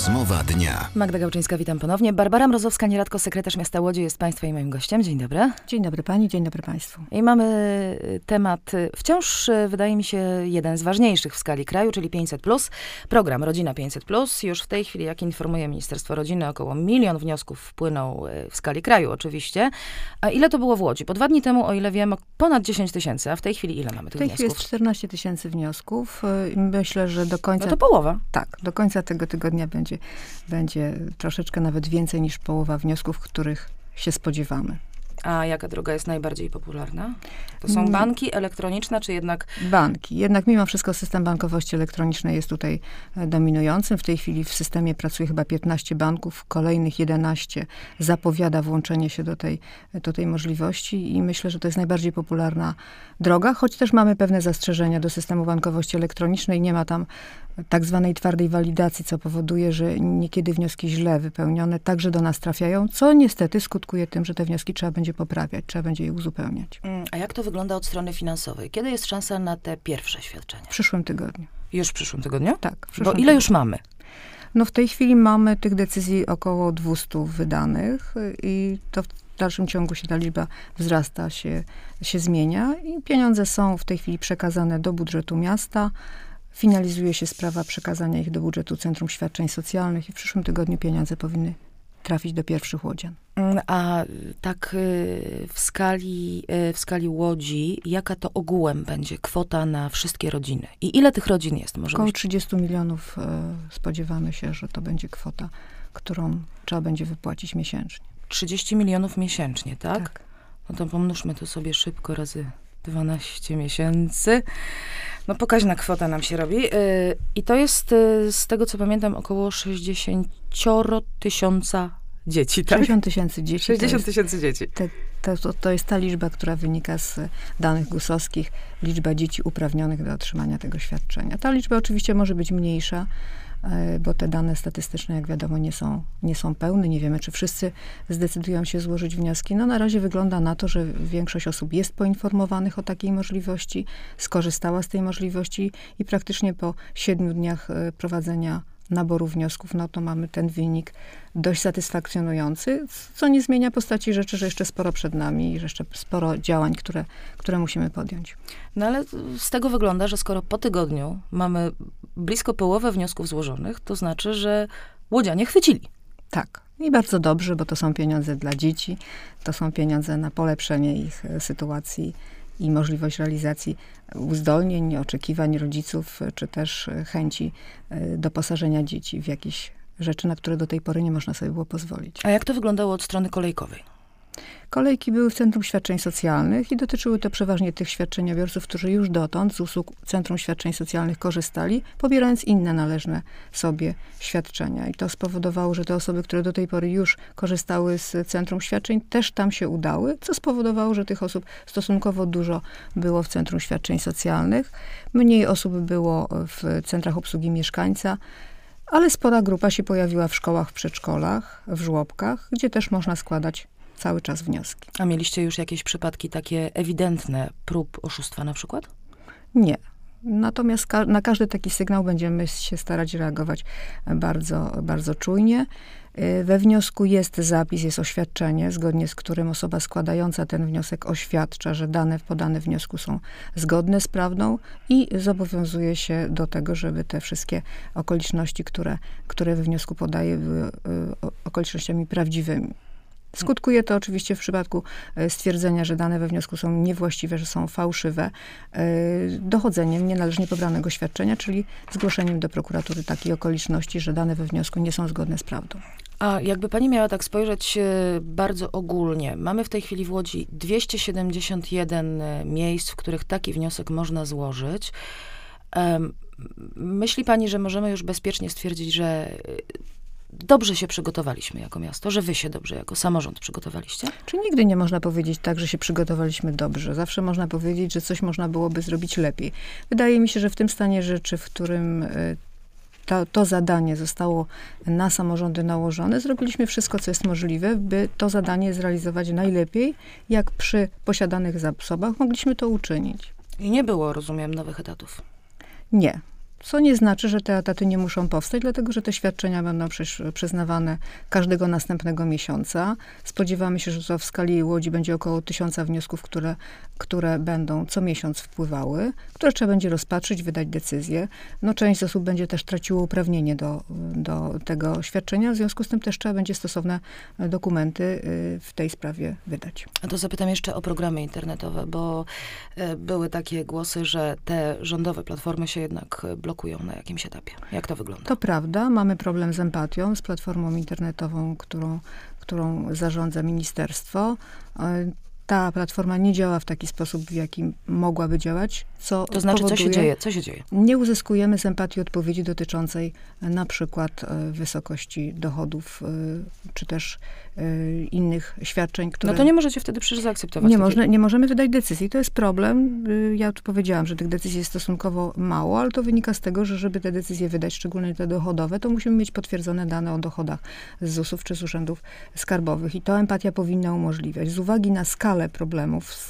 Rozmowa dnia. Magda Gałczyńska, witam ponownie. Barbara Mrozowska-Nieradko, sekretarz miasta Łodzi, jest państwa i moim gościem. Dzień dobry. Dzień dobry pani, dzień dobry państwu. I mamy temat wciąż, wydaje mi się, jeden z ważniejszych w skali kraju, czyli 500+. Program Rodzina 500+. Już w tej chwili, jak informuje Ministerstwo Rodziny, około 1 milion wniosków wpłynął w skali kraju oczywiście. A ile to było w Łodzi? Bo 2 dni temu, o ile wiem, ponad 10 tysięcy, a w tej chwili ile mamy tych wniosków? W tej chwili jest 14 tysięcy wniosków. Myślę, że do końca... No to połowa. Tak, do końca tego tygodnia będzie troszeczkę nawet więcej niż połowa wniosków, których się spodziewamy. A jaka droga jest najbardziej popularna? To są banki elektroniczne, czy jednak... Banki. Jednak mimo wszystko system bankowości elektronicznej jest tutaj dominującym. W tej chwili w systemie pracuje chyba 15 banków, kolejnych 11 zapowiada włączenie się do tej możliwości i myślę, że to jest najbardziej popularna droga, choć też mamy pewne zastrzeżenia do systemu bankowości elektronicznej. Nie ma tam tak zwanej twardej walidacji, co powoduje, że niekiedy wnioski źle wypełnione także do nas trafiają, co niestety skutkuje tym, że te wnioski trzeba będzie poprawiać, trzeba będzie je uzupełniać. A jak to wygląda od strony finansowej? Kiedy jest szansa na te pierwsze świadczenia? W przyszłym tygodniu. Już w przyszłym tygodniu? Tak. Bo ile już mamy? No w tej chwili mamy tych decyzji około 200 wydanych i to w dalszym ciągu się ta liczba wzrasta, się zmienia i pieniądze są w tej chwili przekazane do budżetu miasta. Finalizuje się sprawa przekazania ich do budżetu Centrum Świadczeń Socjalnych i w przyszłym tygodniu pieniądze powinny trafić do pierwszych łodzian. A tak w skali Łodzi, jaka to ogółem będzie kwota na wszystkie rodziny? I ile tych rodzin jest? Około 30 milionów spodziewamy się, że to będzie kwota, którą trzeba będzie wypłacić miesięcznie. 30 milionów miesięcznie, tak? Tak. No to pomnóżmy to sobie szybko razy 12 miesięcy. No pokaźna kwota nam się robi. I to jest, z tego co pamiętam, około 60 tysiąca dzieci, tak? 60 tysięcy dzieci. 60 tysięcy dzieci. To jest ta liczba, która wynika z danych GUS-owskich, liczba dzieci uprawnionych do otrzymania tego świadczenia. Ta liczba oczywiście może być mniejsza, bo te dane statystyczne, jak wiadomo, nie są pełne. Nie wiemy, czy wszyscy zdecydują się złożyć wnioski. No na razie wygląda na to, że większość osób jest poinformowanych o takiej możliwości, skorzystała z tej możliwości i praktycznie po 7 dniach prowadzenia naboru wniosków, no to mamy ten wynik dość satysfakcjonujący, co nie zmienia postaci rzeczy, że jeszcze sporo przed nami i że jeszcze sporo działań, które musimy podjąć. No ale z tego wygląda, że skoro po tygodniu mamy blisko połowę wniosków złożonych, to znaczy, że łodzianie chwycili. Tak. I bardzo dobrze, bo to są pieniądze dla dzieci, to są pieniądze na polepszenie ich sytuacji i możliwość realizacji uzdolnień, oczekiwań rodziców, czy też chęci doposażenia dzieci w jakieś rzeczy, na które do tej pory nie można sobie było pozwolić. A jak to wyglądało od strony kolejkowej? Kolejki były w Centrum Świadczeń Socjalnych i dotyczyły to przeważnie tych świadczeniobiorców, którzy już dotąd z usług Centrum Świadczeń Socjalnych korzystali, pobierając inne należne sobie świadczenia. I to spowodowało, że te osoby, które do tej pory już korzystały z Centrum Świadczeń, też tam się udały, co spowodowało, że tych osób stosunkowo dużo było w Centrum Świadczeń Socjalnych. Mniej osób było w centrach obsługi mieszkańca, ale spora grupa się pojawiła w szkołach, w przedszkolach, w żłobkach, gdzie też można składać cały czas wnioski. A mieliście już jakieś przypadki takie ewidentne prób oszustwa na przykład? Nie. Natomiast na każdy taki sygnał będziemy się starać reagować bardzo, bardzo czujnie. We wniosku jest zapis, jest oświadczenie, zgodnie z którym osoba składająca ten wniosek oświadcza, że dane podane w wniosku są zgodne z prawdą i zobowiązuje się do tego, żeby te wszystkie okoliczności, które we wniosku podaje, były okolicznościami prawdziwymi. Skutkuje to oczywiście w przypadku stwierdzenia, że dane we wniosku są niewłaściwe, że są fałszywe, dochodzeniem nienależnie pobranego świadczenia, czyli zgłoszeniem do prokuratury takiej okoliczności, że dane we wniosku nie są zgodne z prawdą. A jakby pani miała tak spojrzeć bardzo ogólnie, mamy w tej chwili w Łodzi 271 miejsc, w których taki wniosek można złożyć. Myśli pani, że możemy już bezpiecznie stwierdzić, że dobrze się przygotowaliśmy jako miasto, że wy się dobrze jako samorząd przygotowaliście? Czy nigdy nie można powiedzieć tak, że się przygotowaliśmy dobrze. Zawsze można powiedzieć, że coś można byłoby zrobić lepiej. Wydaje mi się, że w tym stanie rzeczy, w którym to zadanie zostało na samorządy nałożone, zrobiliśmy wszystko, co jest możliwe, by to zadanie zrealizować najlepiej, jak przy posiadanych zasobach mogliśmy to uczynić. I nie było, rozumiem, nowych etatów? Nie. Co nie znaczy, że te etaty nie muszą powstać, dlatego że te świadczenia będą przyznawane każdego następnego miesiąca. Spodziewamy się, że to w skali Łodzi będzie około 1000 wniosków, które będą co miesiąc wpływały, które trzeba będzie rozpatrzyć, wydać decyzję. No, część z osób będzie też traciło uprawnienie do tego świadczenia, w związku z tym też trzeba będzie stosowne dokumenty w tej sprawie wydać. A to zapytam jeszcze o programy internetowe, bo były takie głosy, że te rządowe platformy się jednak blokują na jakimś etapie. Jak to wygląda? To prawda, mamy problem z Empatią, z platformą internetową, którą zarządza ministerstwo. Ta platforma nie działa w taki sposób, w jakim mogłaby działać, co To znaczy, powoduje, co się dzieje? nie uzyskujemy z Empatii odpowiedzi dotyczącej na przykład wysokości dochodów, czy też innych świadczeń, które... No to nie możecie wtedy przecież zaakceptować. Nie możemy wydać decyzji. To jest problem. Ja tu powiedziałam, że tych decyzji jest stosunkowo mało, ale to wynika z tego, że żeby te decyzje wydać, szczególnie te dochodowe, to musimy mieć potwierdzone dane o dochodach z ZUS-ów czy z urzędów skarbowych. I to Empatia powinna umożliwiać. Z uwagi na skalę problemów,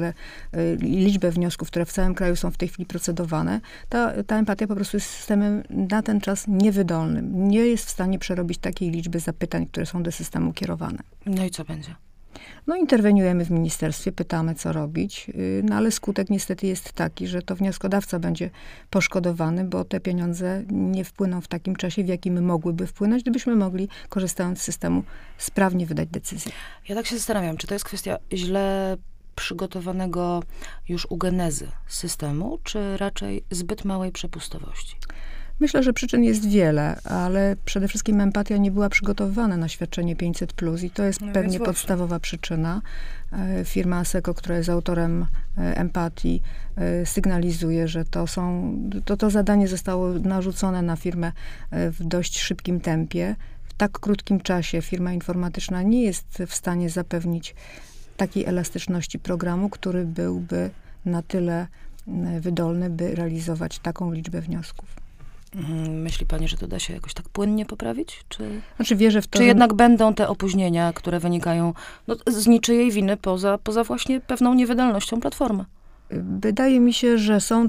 i liczbę wniosków, które w całym kraju są w tej chwili procedowane, ta Empatia po prostu jest systemem na ten czas niewydolnym. Nie jest w stanie przerobić takiej liczby zapytań, które są do systemu kierowane. No i co będzie? No, interweniujemy w ministerstwie, pytamy, co robić, no ale skutek niestety jest taki, że to wnioskodawca będzie poszkodowany, bo te pieniądze nie wpłyną w takim czasie, w jakim mogłyby wpłynąć, gdybyśmy mogli, korzystając z systemu, sprawnie wydać decyzję. Ja tak się zastanawiam, czy to jest kwestia źle przygotowanego już u genezy systemu, czy raczej zbyt małej przepustowości? Myślę, że przyczyn jest wiele, ale przede wszystkim Empatia nie była przygotowywana na świadczenie 500+, i to jest pewnie podstawowa przyczyna. Firma Asseco, która jest autorem Empatii, sygnalizuje, że to zadanie zostało narzucone na firmę w dość szybkim tempie. W tak krótkim czasie firma informatyczna nie jest w stanie zapewnić takiej elastyczności programu, który byłby na tyle wydolny, by realizować taką liczbę wniosków. Myśli pani, że to da się jakoś tak płynnie poprawić? Znaczy wierzę w to, czy jednak będą te opóźnienia, które wynikają z niczyjej winy poza właśnie pewną niewydolnością platformy? Wydaje mi się, że są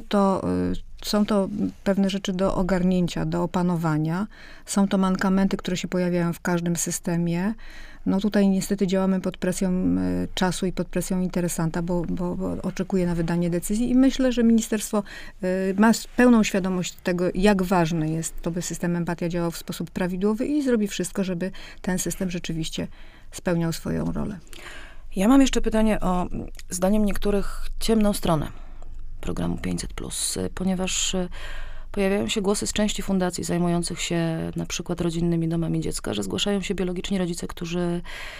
to pewne rzeczy do ogarnięcia, do opanowania. Są to mankamenty, które się pojawiają w każdym systemie. No tutaj niestety działamy pod presją czasu i pod presją interesanta, bo oczekuje na wydanie decyzji, i myślę, że ministerstwo ma pełną świadomość tego, jak ważne jest to, by system Empatia działał w sposób prawidłowy, i zrobi wszystko, żeby ten system rzeczywiście spełniał swoją rolę. Ja mam jeszcze pytanie o, zdaniem niektórych, ciemną stronę programu 500+, ponieważ pojawiają się głosy z części fundacji zajmujących się na przykład rodzinnymi domami dziecka, że zgłaszają się biologiczni rodzice, którzy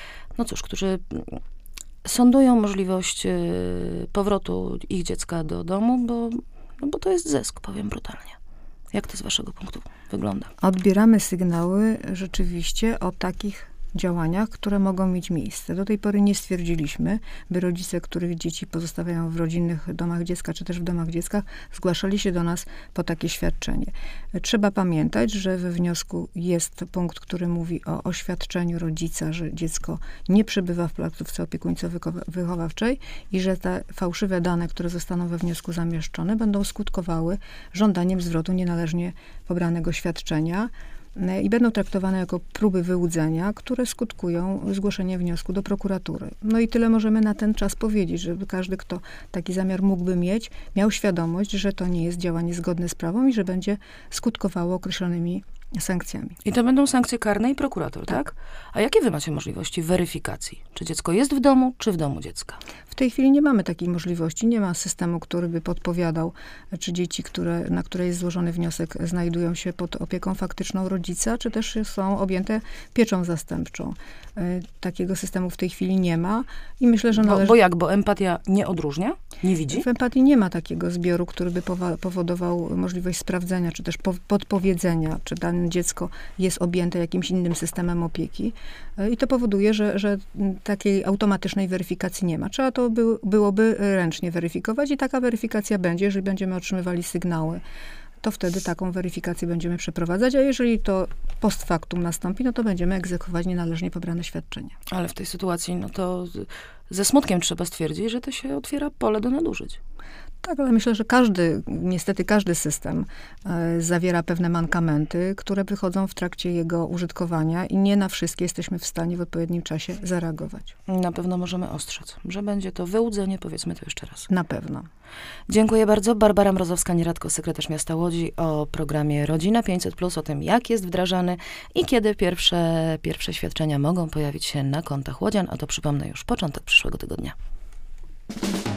sądują możliwość powrotu ich dziecka do domu, bo to jest zysk, powiem brutalnie. Jak to z waszego punktu wygląda? Odbieramy sygnały rzeczywiście o takich działaniach, które mogą mieć miejsce. Do tej pory nie stwierdziliśmy, by rodzice, których dzieci pozostawiają w rodzinnych domach dziecka, czy też w domach dziecka, zgłaszali się do nas po takie świadczenie. Trzeba pamiętać, że we wniosku jest punkt, który mówi o oświadczeniu rodzica, że dziecko nie przebywa w placówce opiekuńczo-wychowawczej i że te fałszywe dane, które zostaną we wniosku zamieszczone, będą skutkowały żądaniem zwrotu nienależnie pobranego świadczenia i będą traktowane jako próby wyłudzenia, które skutkują zgłoszeniem wniosku do prokuratury. No i tyle możemy na ten czas powiedzieć, żeby każdy, kto taki zamiar mógłby mieć, miał świadomość, że to nie jest działanie zgodne z prawem i że będzie skutkowało określonymi sankcjami. I to będą sankcje karne i prokurator, tak? A jakie wy macie możliwości weryfikacji? Czy dziecko jest w domu, czy w domu dziecka? W tej chwili nie mamy takiej możliwości. Nie ma systemu, który by podpowiadał, czy dzieci, na które jest złożony wniosek, znajdują się pod opieką faktyczną rodzica, czy też są objęte pieczą zastępczą. Takiego systemu w tej chwili nie ma i myślę, że należy... Bo Empatia nie odróżnia? Nie widzi? W Empatii nie ma takiego zbioru, który by powodował możliwość sprawdzenia, czy też podpowiedzenia, czy dane dziecko jest objęte jakimś innym systemem opieki. I to powoduje, że takiej automatycznej weryfikacji nie ma. Trzeba to byłoby ręcznie weryfikować i taka weryfikacja będzie, jeżeli będziemy otrzymywali sygnały, to wtedy taką weryfikację będziemy przeprowadzać, a jeżeli to post factum nastąpi, no to będziemy egzekwować nienależnie pobrane świadczenie. Ale w tej sytuacji, no to ze smutkiem trzeba stwierdzić, że to się otwiera pole do nadużyć. Tak, ale myślę, że niestety każdy system zawiera pewne mankamenty, które wychodzą w trakcie jego użytkowania i nie na wszystkie jesteśmy w stanie w odpowiednim czasie zareagować. Na pewno możemy ostrzec, że będzie to wyłudzenie, powiedzmy to jeszcze raz. Na pewno. Dziękuję bardzo. Barbara Mrozowska-Nieradko, sekretarz miasta Łodzi, o programie Rodzina 500+, o tym, jak jest wdrażany i kiedy pierwsze świadczenia mogą pojawić się na kontach łodzian, a to przypomnę już początek przyszłego tygodnia.